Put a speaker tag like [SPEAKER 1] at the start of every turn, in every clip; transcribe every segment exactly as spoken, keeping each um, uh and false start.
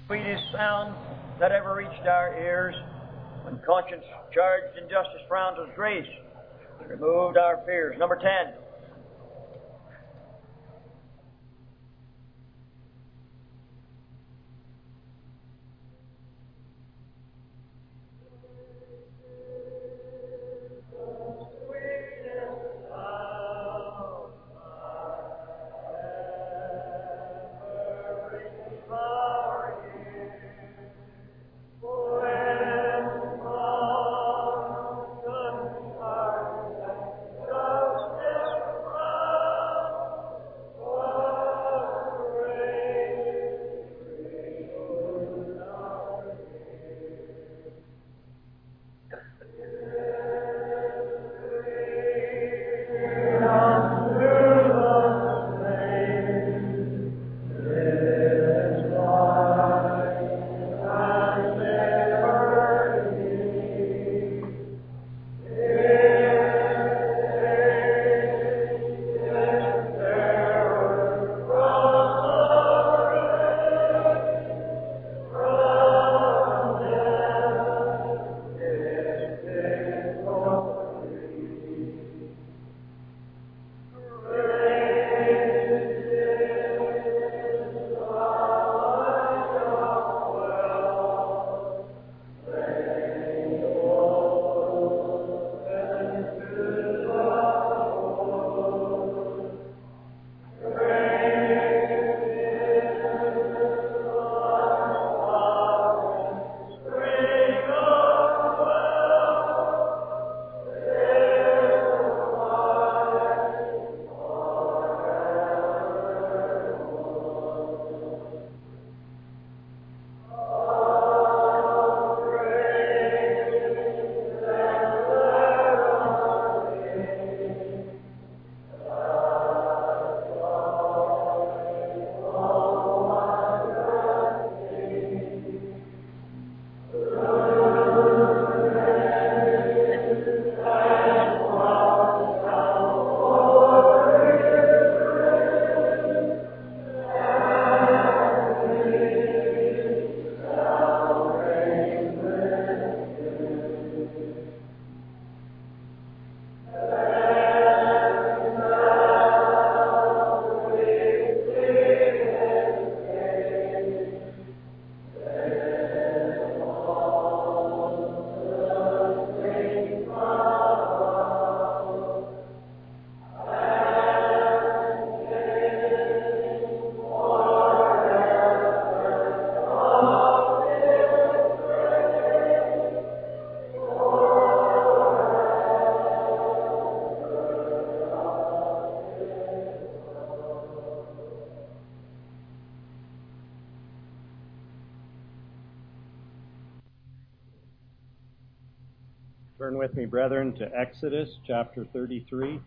[SPEAKER 1] Sweetest sound that ever reached our ears, when conscience charged injustice frowns with grace, removed our fears. Number ten.
[SPEAKER 2] Turn with me, brethren, to Exodus chapter thirty-three.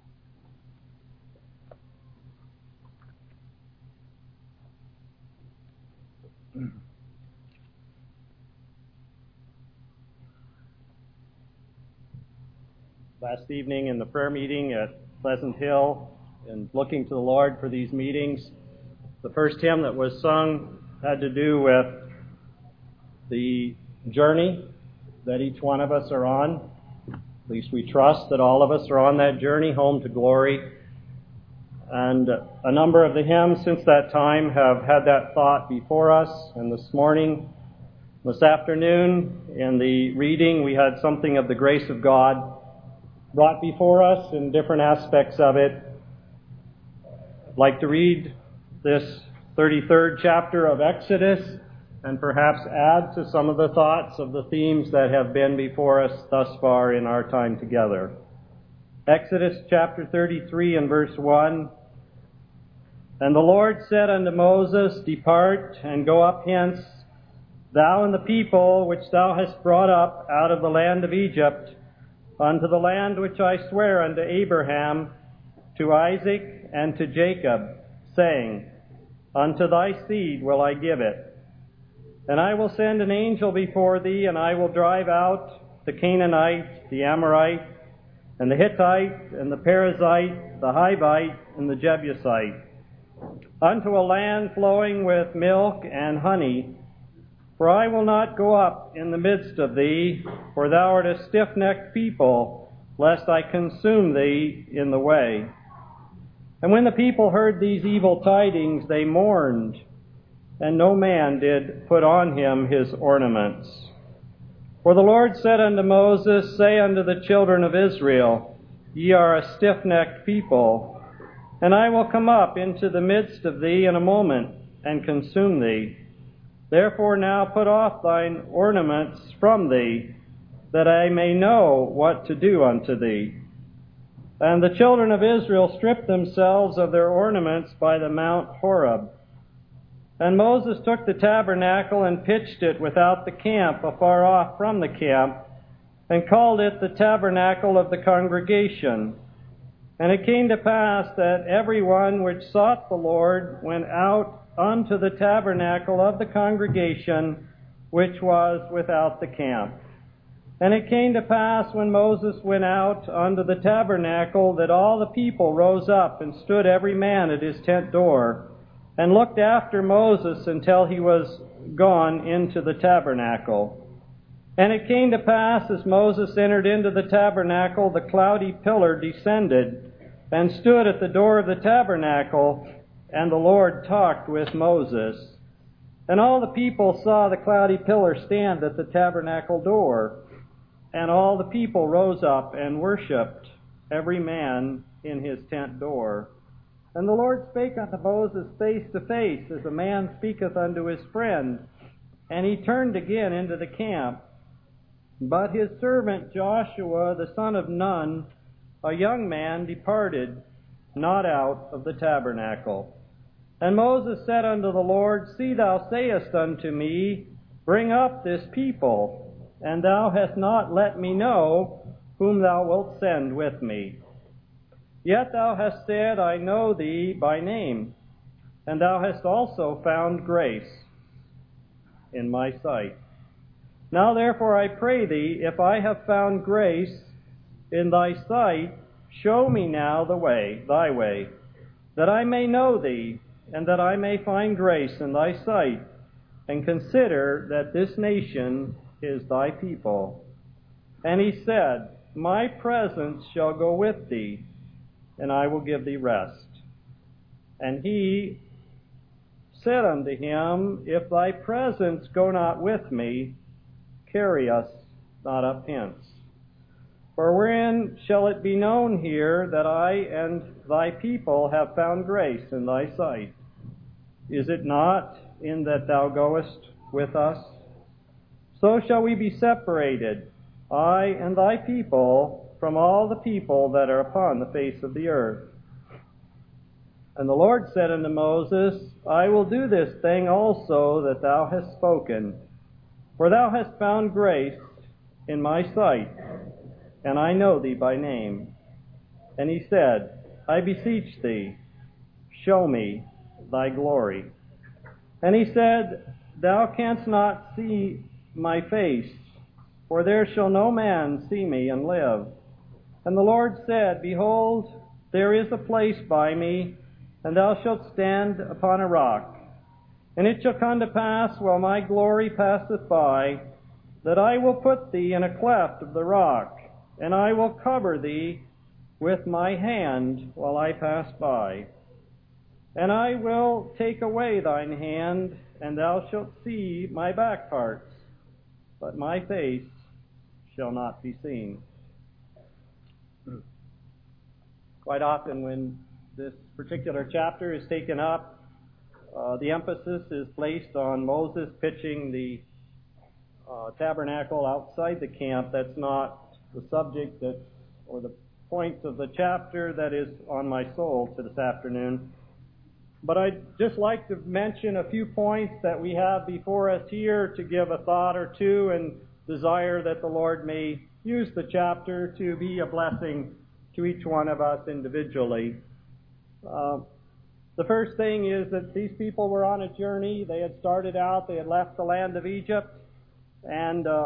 [SPEAKER 2] Last evening in the prayer meeting at Pleasant Hill, and looking to the Lord for these meetings, the first hymn that was sung had to do with the journey that each one of us are on. At least we trust that all of us are on that journey home to glory. And a number of the hymns since that time have had that thought before us. And this morning, this afternoon, in the reading, we had something of the grace of God brought before us in different aspects of it. I'd like to read this thirty-third chapter of Exodus and perhaps add to some of the thoughts of the themes that have been before us thus far in our time together. Exodus chapter thirty-three and verse one. And the Lord said unto Moses, Depart and go up hence, thou and the people which thou hast brought up out of the land of Egypt, unto the land which I swear unto Abraham, to Isaac, and to Jacob, saying, Unto thy seed will I give it. And I will send an angel before thee, and I will drive out the Canaanite, the Amorite, and the Hittite, and the Perizzite, the Hivite, and the Jebusite, unto a land flowing with milk and honey, For I will not go up in the midst of thee, for thou art a stiff-necked people, lest I consume thee in the way. And when the people heard these evil tidings, they mourned, and no man did put on him his ornaments. For the Lord said unto Moses, Say unto the children of Israel, Ye are a stiff-necked people, and I will come up into the midst of thee in a moment, and consume thee. Therefore now put off thine ornaments from thee, that I may know what to do unto thee. And the children of Israel stripped themselves of their ornaments by the Mount Horeb. And Moses took the tabernacle and pitched it without the camp, afar off from the camp, and called it the tabernacle of the congregation. And it came to pass that every one which sought the Lord went out unto the tabernacle of the congregation, which was without the camp. And it came to pass, when Moses went out unto the tabernacle, that all the people rose up and stood every man at his tent door, and looked after Moses until he was gone into the tabernacle. And it came to pass, as Moses entered into the tabernacle, the cloudy pillar descended, and stood at the door of the tabernacle, and the Lord talked with Moses. And all the people saw the cloudy pillar stand at the tabernacle door. And all the people rose up and worshipped, every man in his tent door. And the Lord spake unto Moses face to face, as a man speaketh unto his friend. And he turned again into the camp. But his servant Joshua, the son of Nun, a young man, departed not out of the tabernacle. And Moses said unto the Lord, See, thou sayest unto me, Bring up this people, and thou hast not let me know whom thou wilt send with me. Yet thou hast said, I know thee by name, and thou hast also found grace in my sight. Now therefore I pray thee, if I have found grace in thy sight, show me now the way, thy way, that I may know thee, and that I may find grace in thy sight, and consider that this nation is thy people. And he said, My presence shall go with thee, and I will give thee rest. And he said unto him, If thy presence go not with me, carry us not up hence. For wherein shall it be known here that I and thy people have found grace in thy sight? Is it not in that thou goest with us? So shall we be separated, I and thy people, from all the people that are upon the face of the earth. And the Lord said unto Moses, I will do this thing also that thou hast spoken, for thou hast found grace in my sight, and I know thee by name. And he said, I beseech thee, show me thy glory. And he said, Thou canst not see my face, for there shall no man see me and live. And the Lord said, Behold, there is a place by me, and thou shalt stand upon a rock. And it shall come to pass, while my glory passeth by, that I will put thee in a cleft of the rock, and I will cover thee with my hand while I pass by. And I will take away thine hand, and thou shalt see my back parts, but my face shall not be seen. Quite often when this particular chapter is taken up, uh, the emphasis is placed on Moses pitching the uh, tabernacle outside the camp. That's not the subject that, or the point of the chapter that is on my soul to this afternoon. But I'd just like to mention a few points that we have before us here to give a thought or two, and desire that the Lord may use the chapter to be a blessing to each one of us individually. Uh, the first thing is that these people were on a journey. They had started out, they had left the land of Egypt, and uh,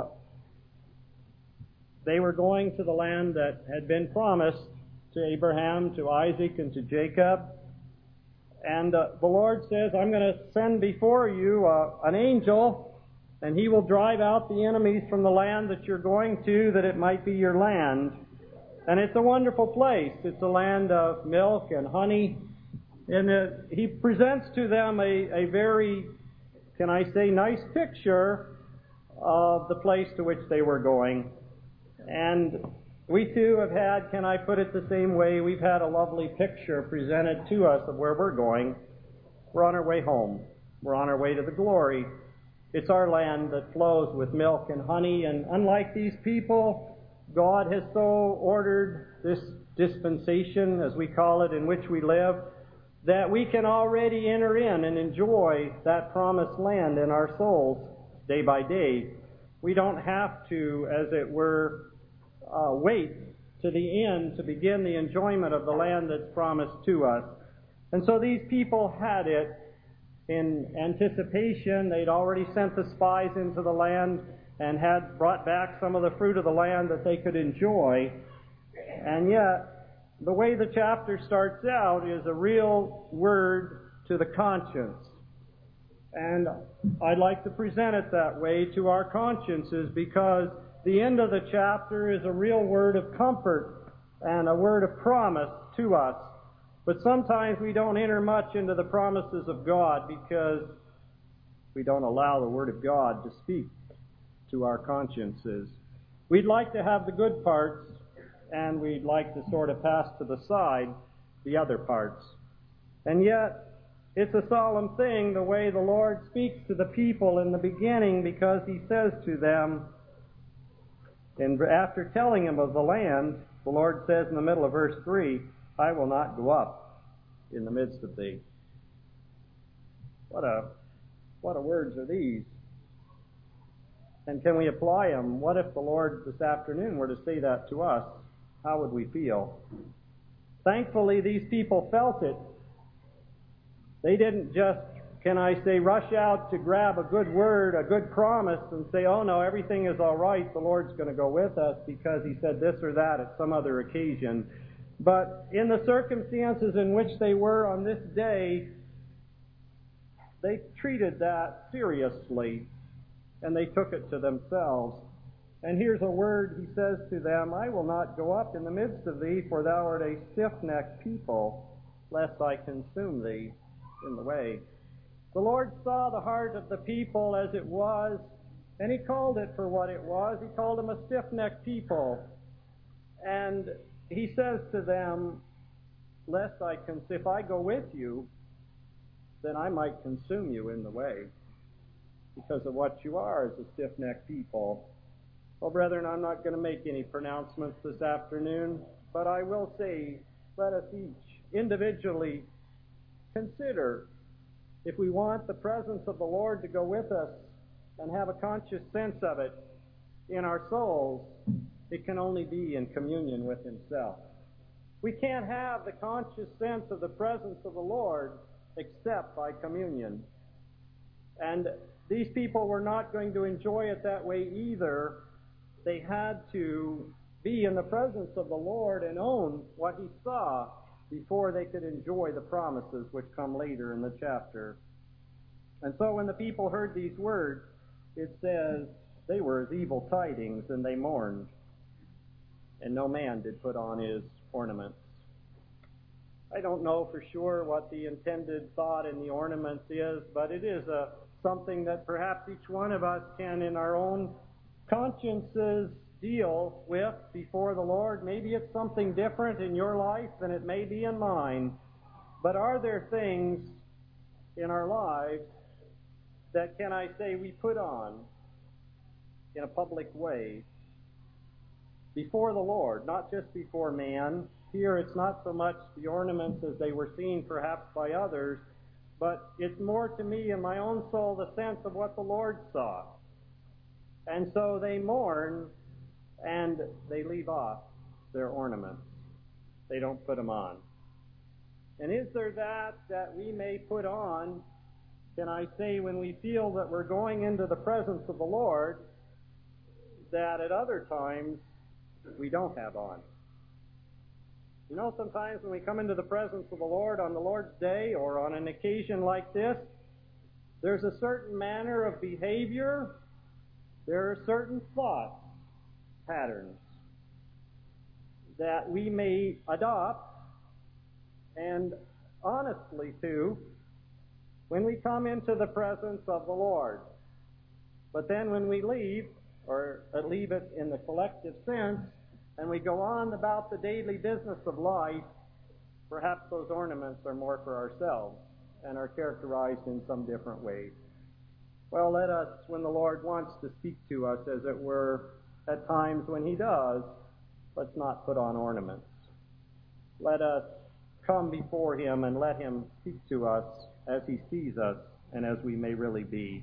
[SPEAKER 2] they were going to the land that had been promised to Abraham, to Isaac, and to Jacob. And uh, the Lord says, I'm going to send before you uh, an angel And He will drive out the enemies from the land that you're going to, that it might be your land. And it's a wonderful place. It's a land of milk and honey. And it, He presents to them a, a very, can I say, nice picture of the place to which they were going. And we too have had, can I put it the same way, we've had a lovely picture presented to us of where we're going. We're on our way home. We're on our way to the glory. It's our land that flows with milk and honey, and unlike these people, God has so ordered this dispensation, as we call it, in which we live, that we can already enter in and enjoy that promised land in our souls day by day. We don't have to, as it were, uh, wait to the end to begin the enjoyment of the land that's promised to us. And so these people had it in anticipation. They'd already sent the spies into the land and had brought back some of the fruit of the land that they could enjoy. And yet, the way the chapter starts out is a real word to the conscience. And I'd like to present it that way to our consciences, because the end of the chapter is a real word of comfort and a word of promise to us. But sometimes we don't enter much into the promises of God because we don't allow the Word of God to speak to our consciences. We'd like to have the good parts, and we'd like to sort of pass to the side the other parts. And yet, it's a solemn thing the way the Lord speaks to the people in the beginning, because He says to them, and after telling them of the land, the Lord says in the middle of verse three, I will not go up in the midst of thee. What a, what a words are these? And can we apply them? What if the Lord this afternoon were to say that to us? How would we feel? Thankfully, these people felt it. They didn't just, can I say, rush out to grab a good word, a good promise, and say, oh no, everything is all right, the Lord's going to go with us because He said this or that at some other occasion. But in the circumstances in which they were on this day, they treated that seriously, and they took it to themselves. And here's a word He says to them, I will not go up in the midst of thee, for thou art a stiff-necked people, lest I consume thee in the way. The Lord saw the heart of the people as it was, and He called it for what it was. He called them a stiff-necked people. And He says to them, lest I can, if I go with you, then I might consume you in the way, because of what you are as a stiff-necked people. Well, brethren, I'm not going to make any pronouncements this afternoon, but I will say, let us each individually consider, if we want the presence of the Lord to go with us and have a conscious sense of it in our souls, it can only be in communion with Himself. We can't have the conscious sense of the presence of the Lord except by communion. And these people were not going to enjoy it that way either. They had to be in the presence of the Lord and own what He saw before they could enjoy the promises which come later in the chapter. And so when the people heard these words, it says they were as evil tidings, and they mourned. And no man did put on his ornaments. I don't know for sure what the intended thought in the ornaments is, but it is a, something that perhaps each one of us can, in our own consciences, deal with before the Lord. Maybe it's something different in your life than it may be in mine. But are there things in our lives that, can I say, we put on in a public way before the Lord, not just before man? Here it's not so much the ornaments as they were seen perhaps by others, but it's more to me in my own soul the sense of what the Lord saw. And so they mourn and they leave off their ornaments. They don't put them on. And is there that that we may put on, can I say, when we feel that we're going into the presence of the Lord, that at other times we don't have on? You know, sometimes when we come into the presence of the Lord on the Lord's Day or on an occasion like this, there's a certain manner of behavior there are certain thought patterns that we may adopt, and honestly too, when we come into the presence of the Lord. But then when we leave, or leave it in the collective sense, and we go on about the daily business of life, perhaps those ornaments are more for ourselves and are characterized in some different way. Well, let us, when the Lord wants to speak to us, as it were, at times when He does, let's not put on ornaments. Let us come before Him and let Him speak to us as He sees us and as we may really be.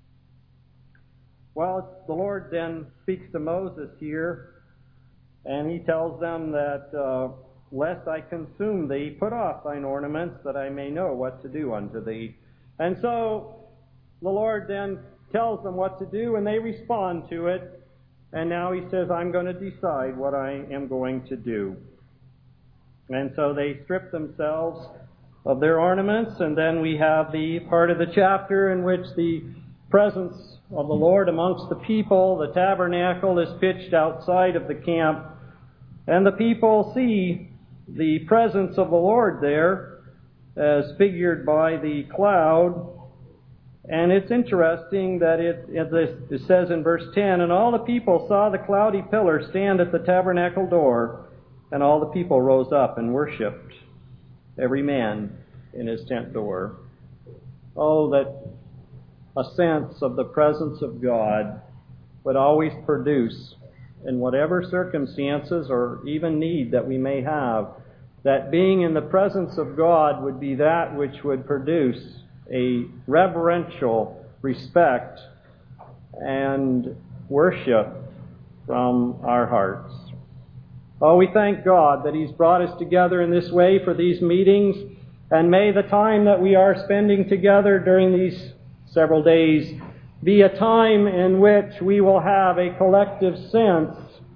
[SPEAKER 2] Well, the Lord then speaks to Moses here, and He tells them that, uh, lest I consume thee, put off thine ornaments, that I may know what to do unto thee. And so the Lord then tells them what to do, and they respond to it. And now He says, I'm going to decide what I am going to do. And so they strip themselves of their ornaments, and then we have the part of the chapter in which the presence of the Lord amongst the people, the tabernacle is pitched outside of the camp, and the people see the presence of the Lord there as figured by the cloud. And it's interesting that it, it says in verse ten, and all the people saw the cloudy pillar stand at the tabernacle door, and all the people rose up and worshipped, every man in his tent door. Oh, that a sense of the presence of God would always produce, in whatever circumstances or even need that we may have, that being in the presence of God would be that which would produce a reverential respect and worship from our hearts. Oh, we thank God that He's brought us together in this way for these meetings, and may the time that we are spending together during these several days be a time in which we will have a collective sense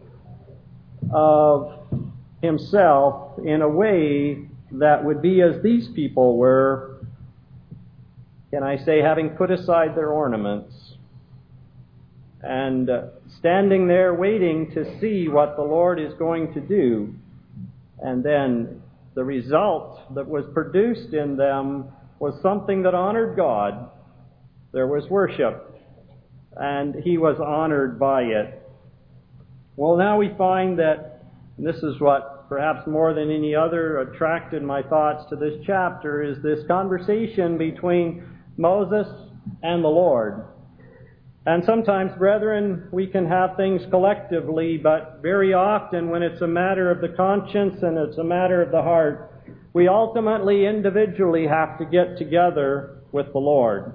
[SPEAKER 2] of Himself in a way that would be as these people were, can I say, having put aside their ornaments and uh, standing there waiting to see what the Lord is going to do. And then the result that was produced in them was something that honored God. There was worship, and He was honored by it. Well, now we find that, and this is what perhaps more than any other attracted my thoughts to this chapter, is this conversation between Moses and the Lord. And sometimes, brethren, we can have things collectively, but very often when it's a matter of the conscience and it's a matter of the heart, we ultimately, individually have to get together with the Lord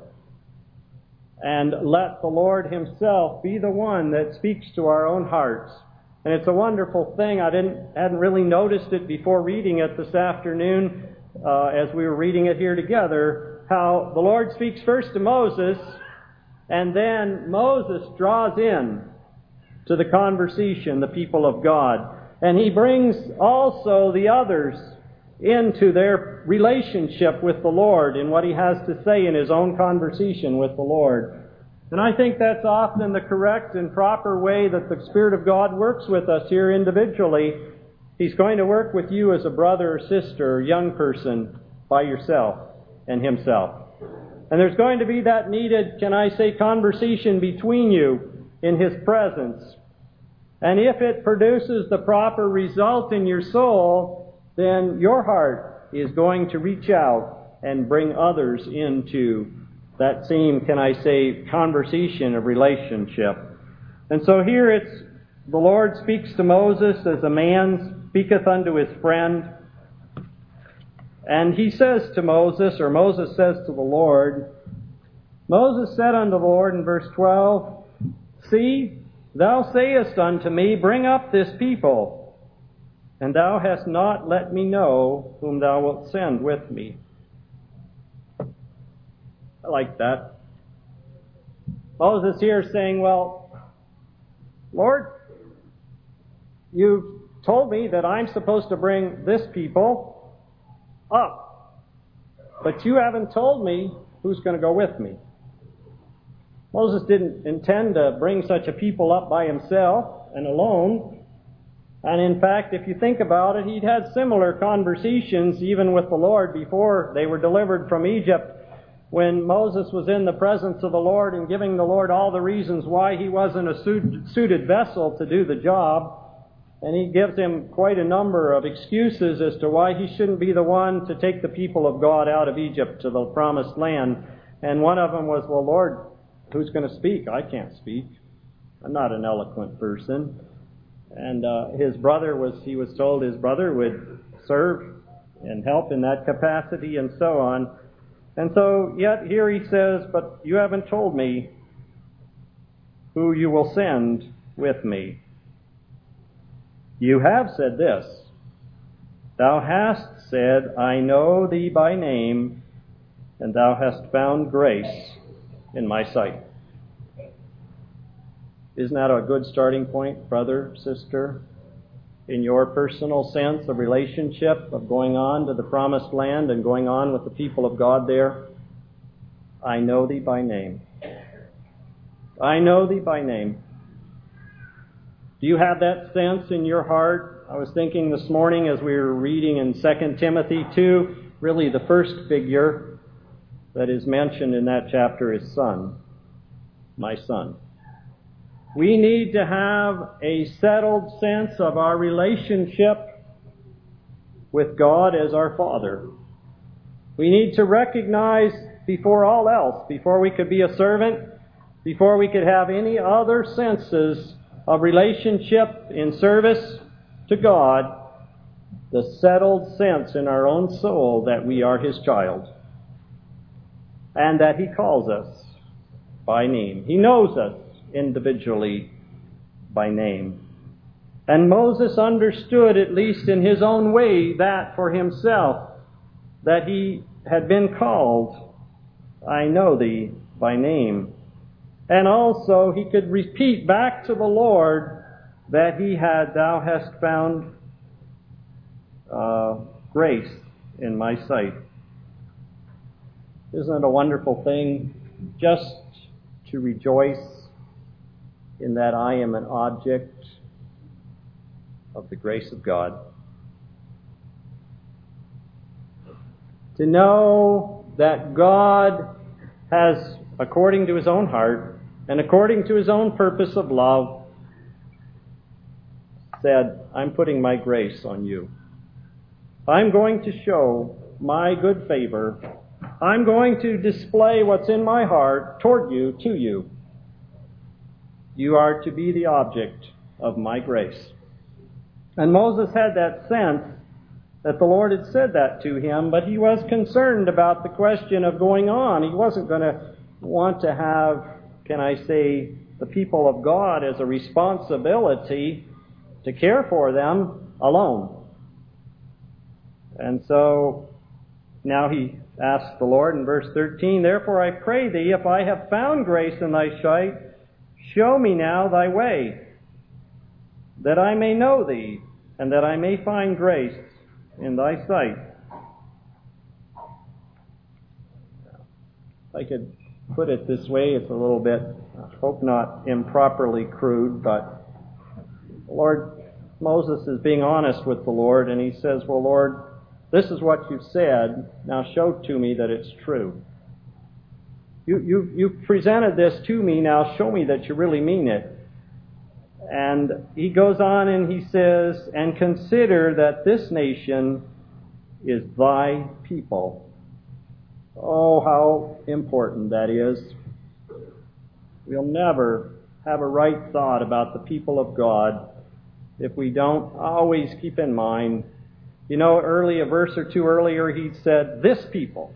[SPEAKER 2] and let the Lord Himself be the one that speaks to our own hearts. And it's a wonderful thing. I didn't hadn't really noticed it before reading it this afternoon uh, as we were reading it here together, how the Lord speaks first to Moses, and then Moses draws in to the conversation the people of God. And he brings also the others into their relationship with the Lord in what he has to say in his own conversation with the Lord. And I think that's often the correct and proper way that the Spirit of God works with us here individually. He's going to work with you as a brother or sister or young person by yourself and Himself. And there's going to be that needed, can I say, conversation between you in His presence. And if it produces the proper result in your soul, then your heart is going to reach out and bring others into that same, can I say, conversation of relationship. And so here it's, the Lord speaks to Moses as a man speaketh unto his friend. And he says to Moses, or Moses says to the Lord, Moses said unto the Lord in verse twelve, See, thou sayest unto me, Bring up this people, and thou hast not let me know whom thou wilt send with me. I like that. Moses here is saying, well, Lord, you've told me that I'm supposed to bring this people up, but you haven't told me who's going to go with me. Moses didn't intend to bring such a people up by himself and alone. And in fact, if you think about it, he'd had similar conversations even with the Lord before they were delivered from Egypt, when Moses was in the presence of the Lord and giving the Lord all the reasons why he wasn't a suited vessel to do the job. And he gives him quite a number of excuses as to why he shouldn't be the one to take the people of God out of Egypt to the promised land. And one of them was, well, Lord, who's going to speak? I can't speak. I'm not an eloquent person. And uh, his brother was, he was told his brother would serve and help in that capacity and so on. And so, yet here he says, but you haven't told me who you will send with me. You have said this, thou hast said, I know thee by name, and thou hast found grace in my sight. Isn't that a good starting point, brother, sister? In your personal sense of relationship, of going on to the promised land and going on with the people of God there? I know thee by name. I know thee by name. Do you have that sense in your heart? I was thinking this morning as we were reading in Second Timothy two, really the first figure that is mentioned in that chapter is son, my son. We need to have a settled sense of our relationship with God as our Father. We need to recognize before all else, before we could be a servant, before we could have any other senses of relationship in service to God, the settled sense in our own soul that we are His child and that He calls us by name. He knows us individually by name. And Moses understood, at least in his own way, that for himself, that he had been called, I know thee by name. And also he could repeat back to the Lord that he had, thou hast found uh, grace in my sight. Isn't it a wonderful thing just to rejoice in that I am an object of the grace of God? To know that God has, according to His own heart and according to His own purpose of love, said, I'm putting my grace on you. I'm going to show my good favor. I'm going to display what's in my heart toward you, to you. You are to be the object of my grace. And Moses had that sense that the Lord had said that to him, but he was concerned about the question of going on. He wasn't going to want to have, can I say, the people of God as a responsibility to care for them alone. And so now he asked the Lord in verse thirteen, therefore I pray thee, if I have found grace in thy sight, show me now thy way, that I may know thee, and that I may find grace in thy sight. If I could put it this way, it's a little bit, I hope not improperly crude, but Lord, Moses is being honest with the Lord, and he says, well, Lord, this is what you've said, now show to me that it's true. You, you, you presented this to me, now show me that you really mean it. And he goes on and he says, and consider that this nation is thy people. Oh, how important that is. We'll never have a right thought about the people of God if we don't always keep in mind, you know, early, a verse or two earlier, he said, this people.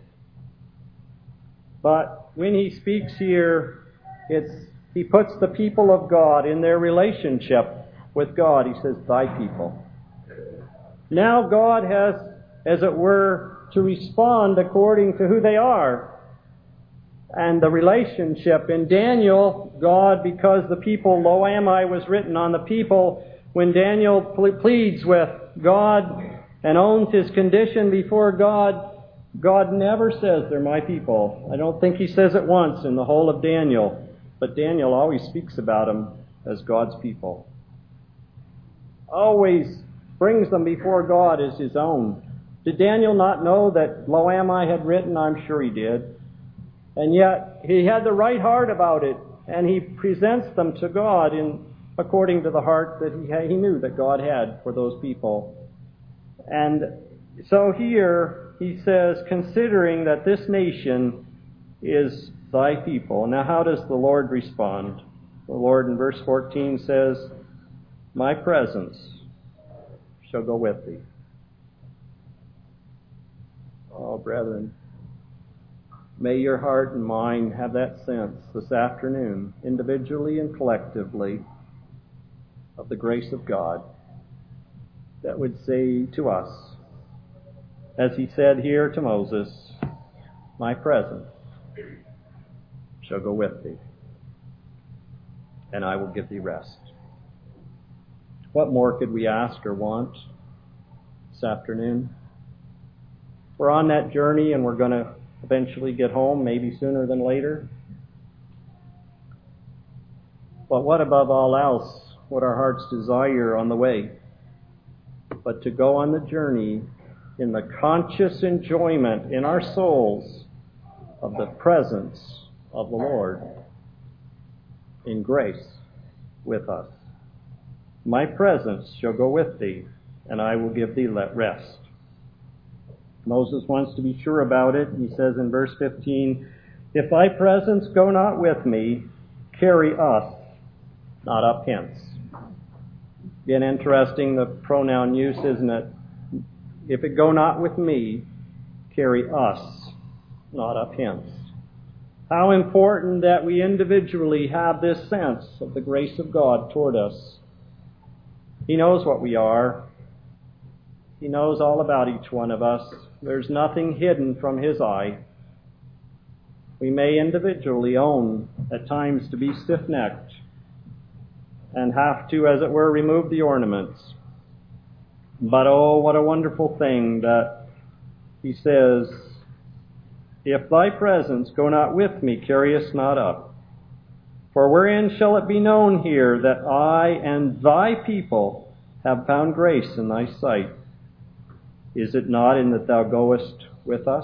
[SPEAKER 2] But when he speaks here, it's he puts the people of God in their relationship with God. He says, thy people. Now God has, as it were, to respond according to who they are. And the relationship in Daniel, God, because the people, Lo am I was written on the people, when Daniel pleads with God and owns his condition before God, God never says they're my people. I don't think he says it once in the whole of Daniel. But Daniel always speaks about them as God's people. Always brings them before God as his own. Did Daniel not know that Lo Ami had written? I'm sure he did. And yet he had the right heart about it, and he presents them to God in according to the heart that he had, he knew that God had for those people. And so here he says, considering that this nation is thy people. Now how does the Lord respond? The Lord in verse fourteen says, my presence shall go with thee. Oh, brethren, may your heart and mind have that sense this afternoon, individually and collectively, of the grace of God that would say to us, as he said here to Moses, my presence shall go with thee, and I will give thee rest. What more could we ask or want this afternoon? We're on that journey, and we're going to eventually get home, maybe sooner than later. But what above all else would our hearts desire on the way? But to go on the journey in the conscious enjoyment in our souls of the presence of the Lord in grace with us. My presence shall go with thee, and I will give thee rest. Moses wants to be sure about it. He says in verse fifteen, if thy presence go not with me, carry us not up hence. Again, interesting, the pronoun use, isn't it? If it go not with me, carry us not up hence. How important that we individually have this sense of the grace of God toward us. He knows what we are. He knows all about each one of us. There's nothing hidden from his eye. We may individually own at times to be stiff-necked and have to, as it were, remove the ornaments. But oh, what a wonderful thing that he says, if thy presence go not with me, carry us not up. For wherein shall it be known here that I and thy people have found grace in thy sight? Is it not in that thou goest with us?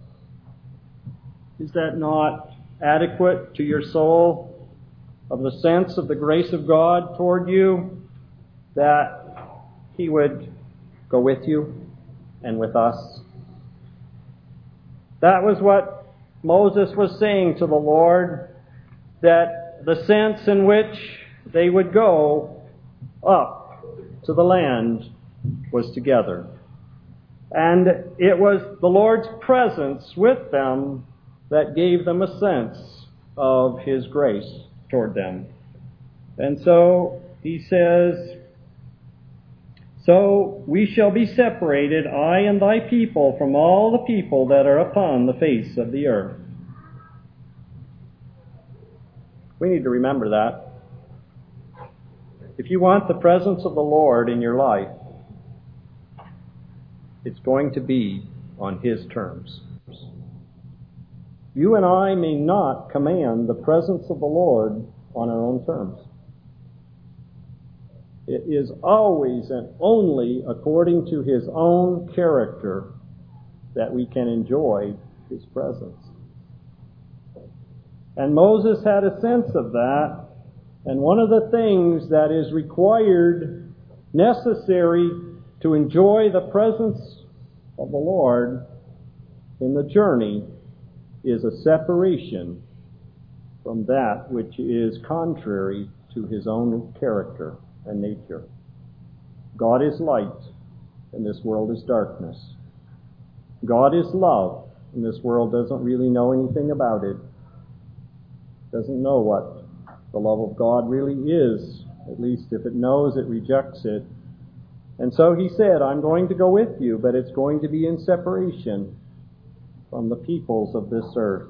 [SPEAKER 2] Is that not adequate to your soul of the sense of the grace of God toward you, that he would go with you and with us? That was what Moses was saying to the Lord, that the sense in which they would go up to the land was together. And it was the Lord's presence with them that gave them a sense of his grace toward them. And so he says, so we shall be separated, I and thy people, from all the people that are upon the face of the earth. We need to remember that. If you want the presence of the Lord in your life, it's going to be on his terms. You and I may not command the presence of the Lord on our own terms. It is always and only according to his own character that we can enjoy his presence. And Moses had a sense of that. And one of the things that is required, necessary to enjoy the presence of the Lord in the journey, is a separation from that which is contrary to his own character and nature. God is light, and this world is darkness. God is love, and this world doesn't really know anything about it. Doesn't know what the love of God really is. At least if it knows, it rejects it. And so he said, I'm going to go with you, but it's going to be in separation from the peoples of this earth.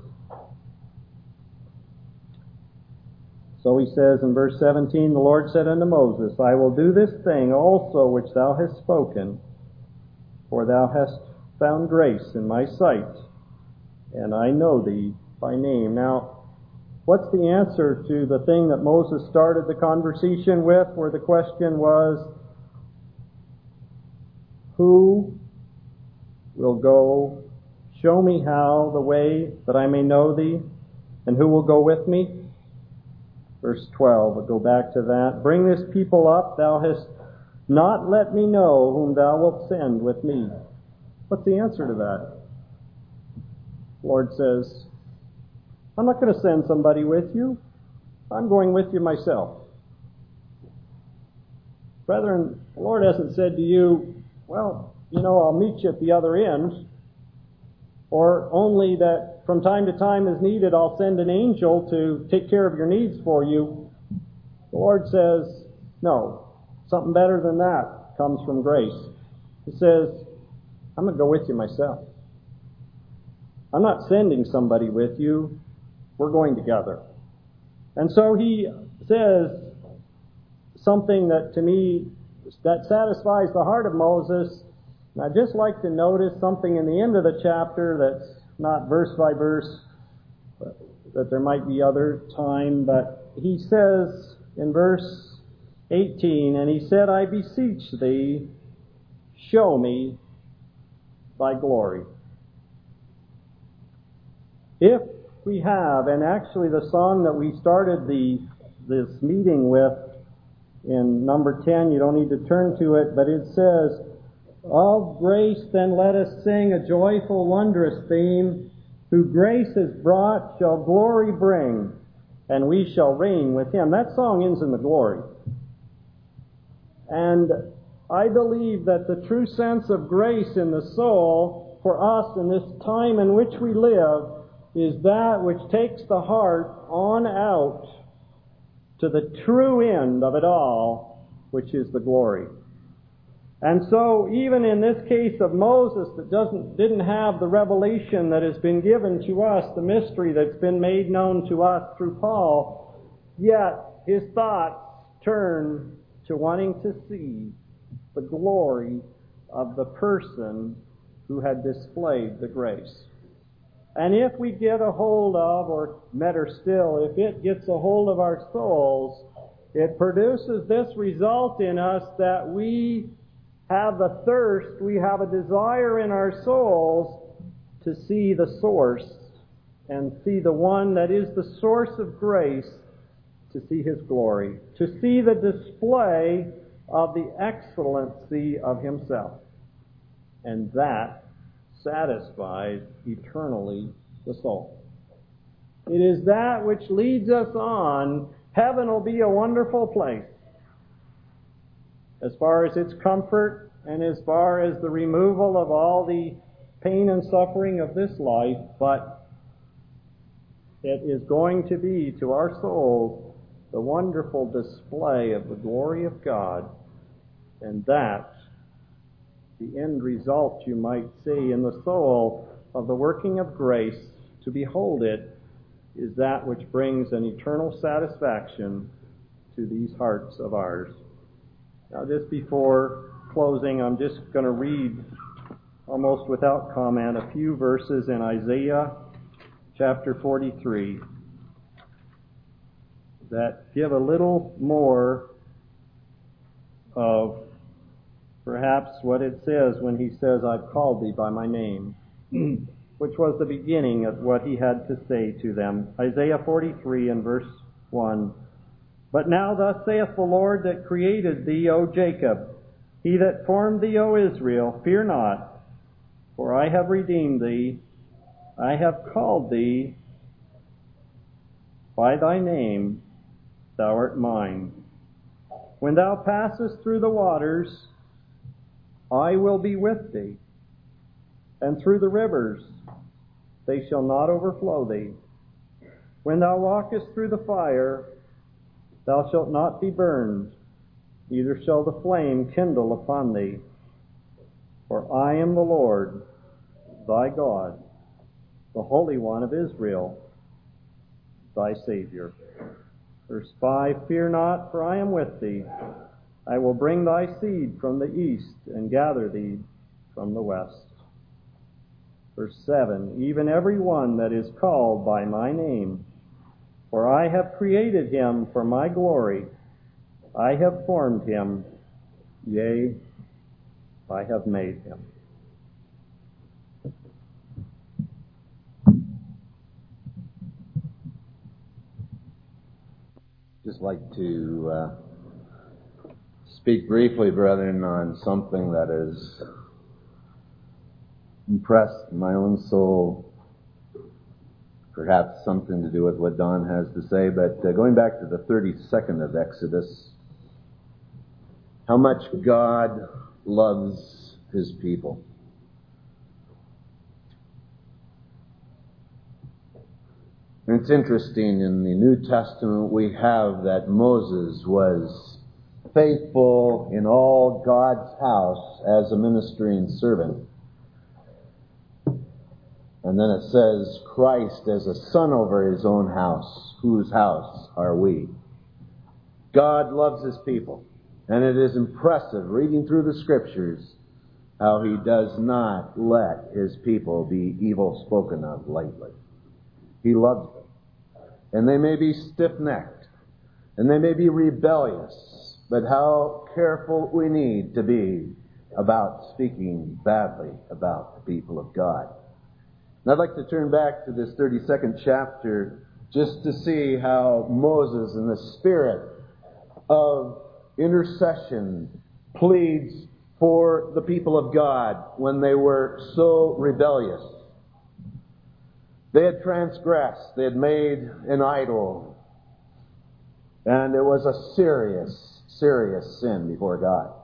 [SPEAKER 2] So he says in verse seventeen, the Lord said unto Moses, I will do this thing also which thou hast spoken, for thou hast found grace in my sight, and I know thee by name. Now, What's the answer to the thing that Moses started the conversation with, where the question was, who will go show me how the way that I may know thee, and who will go with me? Verse twelve, we'll go back to that. Bring this people up, thou hast not let me know whom thou wilt send with me. What's the answer to that? The Lord says, I'm not going to send somebody with you. I'm going with you myself. Brethren, the Lord hasn't said to you, well, you know, I'll meet you at the other end, or only that from time to time as needed I'll send an angel to take care of your needs for you. The Lord says, no, something better than that comes from grace. He says, I'm going to go with you myself. I'm not sending somebody with you. We're going together. And so he says something that to me that satisfies the heart of Moses. And I'd just like to notice something in the end of the chapter that's not verse by verse, but that there might be other time. But he says in verse eighteen, and he said, I beseech thee, show me thy glory. If we have, and actually the song that we started the this meeting with in number ten, you don't need to turn to it, but it says, of grace then let us sing a joyful, wondrous theme, who grace has brought shall glory bring, and we shall reign with him. That song ends in the glory. And I believe that the true sense of grace in the soul for us in this time in which we live is that which takes the heart on out to the true end of it all, which is the glory. And so, even in this case of Moses that doesn't didn't have the revelation that has been given to us, the mystery that's been made known to us through Paul, yet his thoughts turn to wanting to see the glory of the person who had displayed the grace. And if we get a hold of, or better still, if it gets a hold of our souls, it produces this result in us that we have a thirst, we have a desire in our souls to see the source and see the one that is the source of grace, to see his glory, to see the display of the excellency of himself. And that satisfies eternally the soul. It is that which leads us on. Heaven will be a wonderful place as far as its comfort and as far as the removal of all the pain and suffering of this life, but it is going to be to our souls the wonderful display of the glory of God, and that the end result, you might see, in the soul of the working of grace, to behold it, is that which brings an eternal satisfaction to these hearts of ours. Now, just before closing, I'm just going to read, almost without comment, a few verses in Isaiah chapter forty-three that give a little more of perhaps what it says when he says, I've called thee by my name, which was the beginning of what he had to say to them. Isaiah forty-three and verse one. But now thus saith the Lord that created thee, O Jacob, he that formed thee, O Israel, fear not, for I have redeemed thee. I have called thee by thy name, thou art mine. When thou passest through the waters, I will be with thee, and through the rivers, they shall not overflow thee. When thou walkest through the fire, thou shalt not be burned, neither shall the flame kindle upon thee. For I am the Lord, thy God, the Holy One of Israel, thy Savior. Verse five, fear not, for I am with thee. I will bring thy seed from the east and gather thee from the west. Verse seven, even every one that is called by my name, For I have created him for my glory. I have formed him. Yea, I have made him.
[SPEAKER 3] Just like to uh, speak briefly, brethren, on something that has impressed my own soul. Perhaps something to do with what Don has to say, but uh, going back to the thirty-second of Exodus, how much God loves His people. And it's interesting, in the New Testament we have that Moses was faithful in all God's house as a ministering servant. And then it says, Christ as a son over His own house. Whose house are we? God loves His people. And it is impressive, reading through the Scriptures, how He does not let His people be evil spoken of lightly. He loves them. And they may be stiff-necked. And they may be rebellious. But how careful we need to be about speaking badly about the people of God. And I'd like to turn back to this thirty-second chapter just to see how Moses, in the spirit of intercession, pleads for the people of God when they were so rebellious. They had transgressed. They had made an idol. And it was a serious, serious sin before God.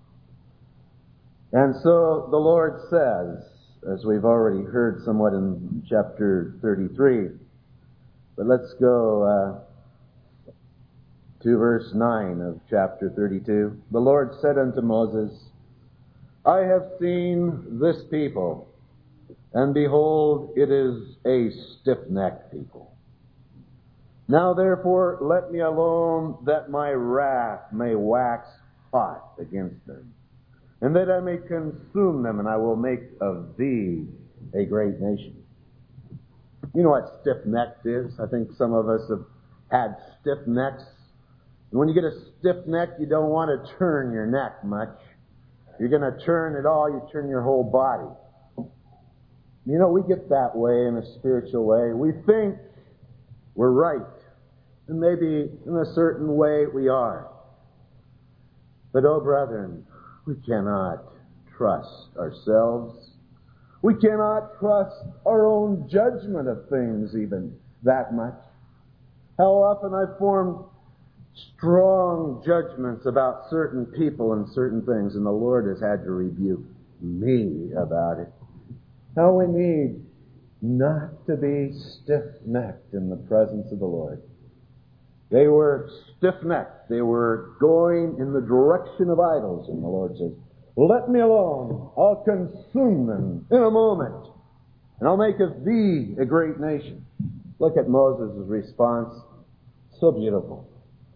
[SPEAKER 3] And so the Lord says, as we've already heard somewhat in chapter thirty-three, but let's go uh, to verse nine of chapter thirty-two. The Lord said unto Moses, I have seen this people, and behold, it is a stiff-necked people. Now therefore let me alone, that my wrath may wax hot against them, and that I may consume them, and I will make of thee a great nation. You know what stiff-necked is? I think some of us have had stiff necks. And when you get a stiff neck, you don't want to turn your neck much. You're going to turn it all, you turn your whole body. You know, we get that way in a spiritual way. We think we're right. And maybe in a certain way we are. But, oh, brethren, we cannot trust ourselves. We cannot trust our own judgment of things even that much. How often I've formed strong judgments about certain people and certain things, and the Lord has had to rebuke me about it. How we need not to be stiff-necked in the presence of the Lord. They were stiff-necked. They were going in the direction of idols. And the Lord says, let me alone. I'll consume them in a moment. And I'll make of thee a great nation. Look at Moses' response. So beautiful.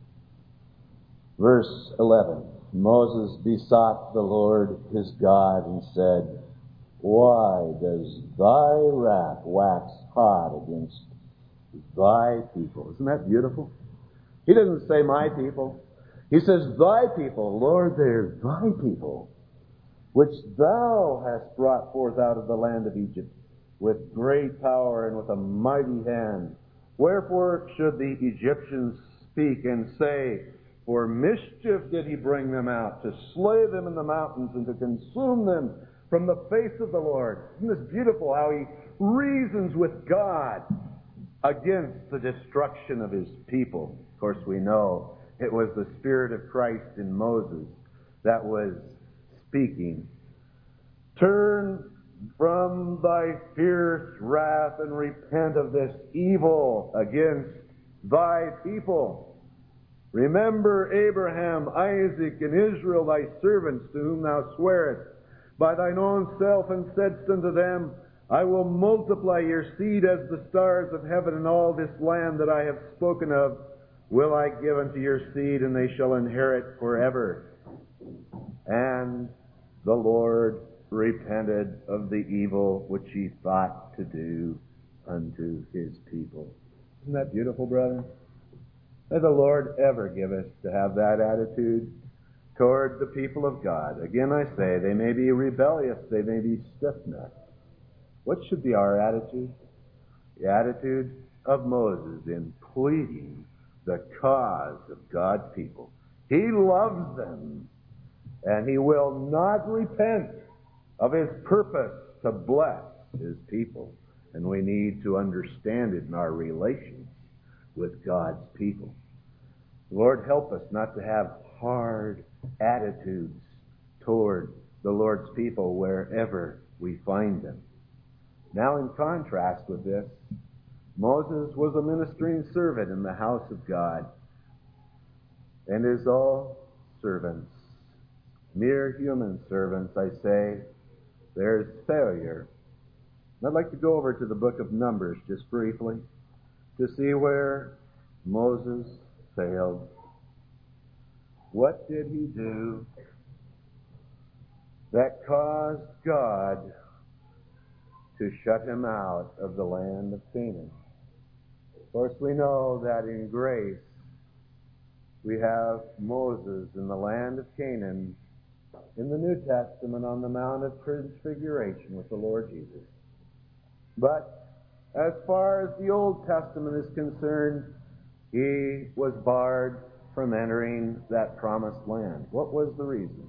[SPEAKER 3] Verse eleven. Moses besought the Lord his God and said, why does thy wrath wax hot against thy people? Isn't that beautiful? He doesn't say my people. He says thy people. Lord, they're thy people, which thou hast brought forth out of the land of Egypt with great power and with a mighty hand. Wherefore should the Egyptians speak and say, for mischief did he bring them out, to slay them in the mountains and to consume them from the face of the Lord. Isn't this beautiful how he reasons with God against the destruction of his people? Of course, we know it was the Spirit of Christ in Moses that was speaking. Turn from thy fierce wrath and repent of this evil against thy people. Remember Abraham, Isaac, and Israel, thy servants, to whom thou swearest by thine own self, and saidst unto them, I will multiply your seed as the stars of heaven, and all this land that I have spoken of will I give unto your seed, and they shall inherit forever. And the Lord repented of the evil which he thought to do unto his people. Isn't that beautiful, brother? May the Lord ever give us to have that attitude toward the people of God. Again, I say, they may be rebellious, they may be stiff-necked. What should be our attitude? The attitude of Moses in pleading the cause of God's people. He loves them, and he will not repent of his purpose to bless his people. And we need to understand it in our relations with God's people. Lord, help us not to have hard attitudes toward the Lord's people wherever we find them. Now, in contrast with this, Moses was a ministering servant in the house of God, and as all servants, mere human servants, I say, there's failure. And I'd like to go over to the book of Numbers just briefly to see where Moses failed. What did he do that caused God to shut him out of the land of Canaan? Of course, we know that in grace we have Moses in the land of Canaan in the New Testament on the Mount of Transfiguration with the Lord Jesus. But as far as the Old Testament is concerned, he was barred from entering that promised land. What was the reason?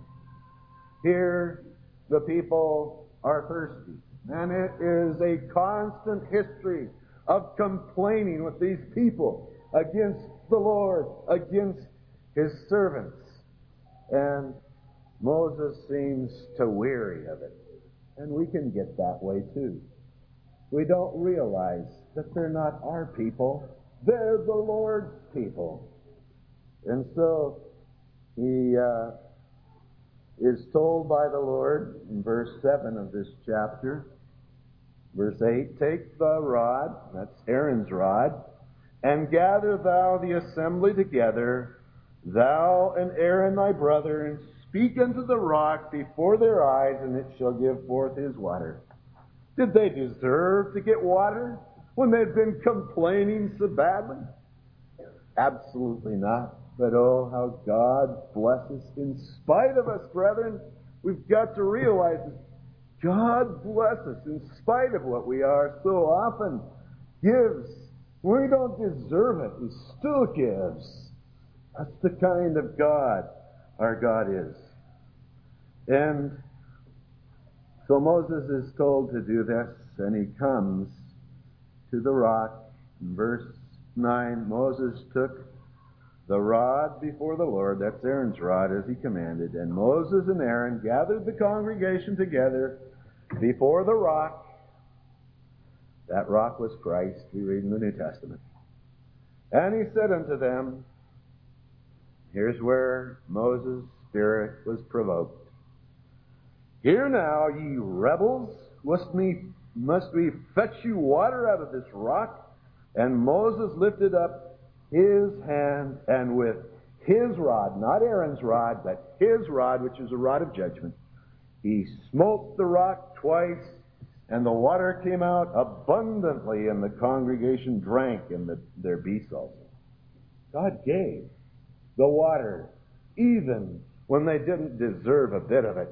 [SPEAKER 3] Here, the people are thirsty, and it is a constant history of complaining with these people against the Lord, against his servants. And Moses seems to weary of it. And we can get that way too. We don't realize that they're not our people. They're the Lord's people. And so he uh, is told by the Lord in verse seven of this chapter, verse eight, take the rod, that's Aaron's rod, and gather thou the assembly together, thou and Aaron thy brother, and speak unto the rock before their eyes, and it shall give forth his water. Did they deserve to get water when they'd been complaining so badly? Absolutely not. But oh, how God blesses in spite of us, brethren. We've got to realize that God blesses in spite of what we are so often gives. We don't deserve it. He still gives. That's the kind of God our God is. And so Moses is told to do this, and he comes to the rock. In verse nine, Moses took the rod before the Lord, that's Aaron's rod, as he commanded, and Moses and Aaron gathered the congregation together before the rock. That rock was Christ, we read in the New Testament. And he said unto them, here's where Moses' spirit was provoked. Hear now, ye rebels, must we, must we fetch you water out of this rock? And Moses lifted up his hand, and with his rod, not Aaron's rod, but his rod, which is a rod of judgment, he smote the rock twice, and the water came out abundantly, and the congregation drank, and the, their beasts also. God gave the water, even when they didn't deserve a bit of it.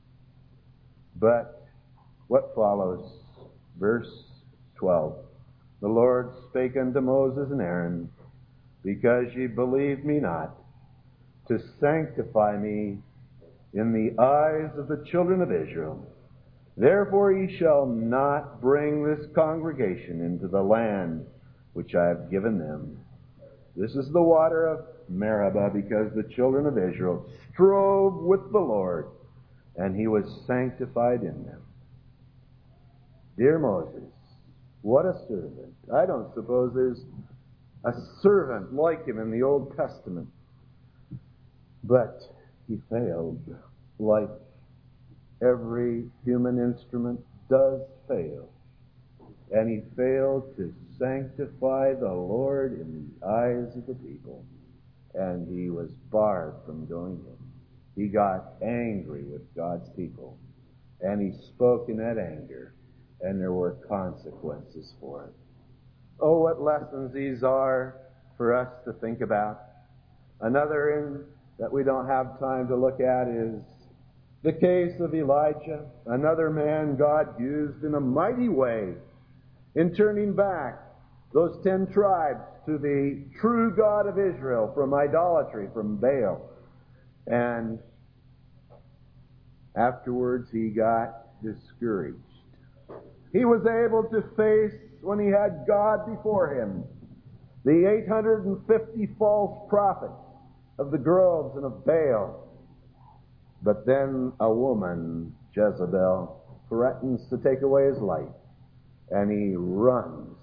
[SPEAKER 3] But what follows? Verse twelve. The Lord spake unto Moses and Aaron, because ye believed me not, to sanctify me in the eyes of the children of Israel. Therefore ye shall not bring this congregation into the land which I have given them. This is the water of Meribah, because the children of Israel strove with the Lord, and he was sanctified in them. Dear Moses, what a servant. I don't suppose there's a servant like him in the Old Testament. But he failed, like every human instrument does fail. And he failed to sanctify the Lord in the eyes of the people. And he was barred from going in. He got angry with God's people. And he spoke in that anger. And there were consequences for it. Oh, what lessons these are for us to think about. Another in, that we don't have time to look at is the case of Elijah, another man God used in a mighty way in turning back those ten tribes to the true God of Israel from idolatry, from Baal. And afterwards he got discouraged. He was able to face, when he had God before him, the eight hundred fifty false prophets of the groves and of Baal. But then a woman, Jezebel, threatens to take away his life, and he runs.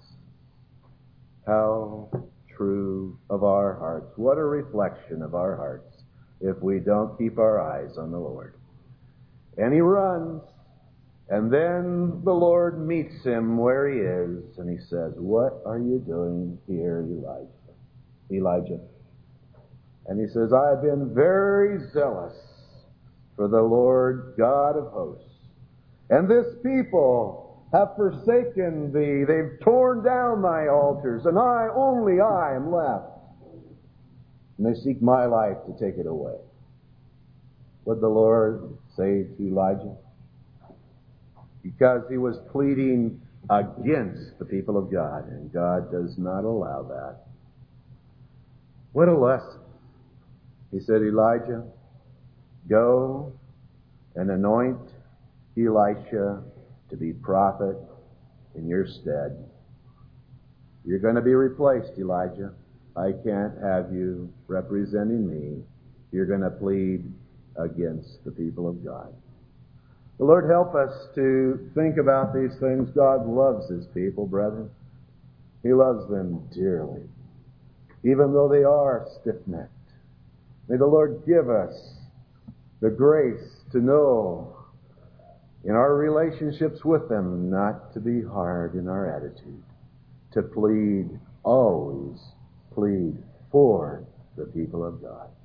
[SPEAKER 3] How true of our hearts. What a reflection of our hearts if we don't keep our eyes on the Lord. And he runs, and then the Lord meets him where he is, and he says, "What are you doing here, Elijah?" Elijah. And he says, "I have been very zealous for the Lord God of hosts. And this people have forsaken thee. They've torn down thy altars, and I, only I, am left. And they seek my life to take it away." What did the Lord say to Elijah? Because he was pleading against the people of God, and God does not allow that. What a lesson. He said, "Elijah, go and anoint Elisha to be prophet in your stead. You're going to be replaced, Elijah. I can't have you representing me. You're going to plead against the people of God." The Lord help us to think about these things. God loves His people, brethren. He loves them dearly, even though they are stiff-necked. May the Lord give us the grace to know in our relationships with them not to be hard in our attitude, to plead, always plead for the people of God.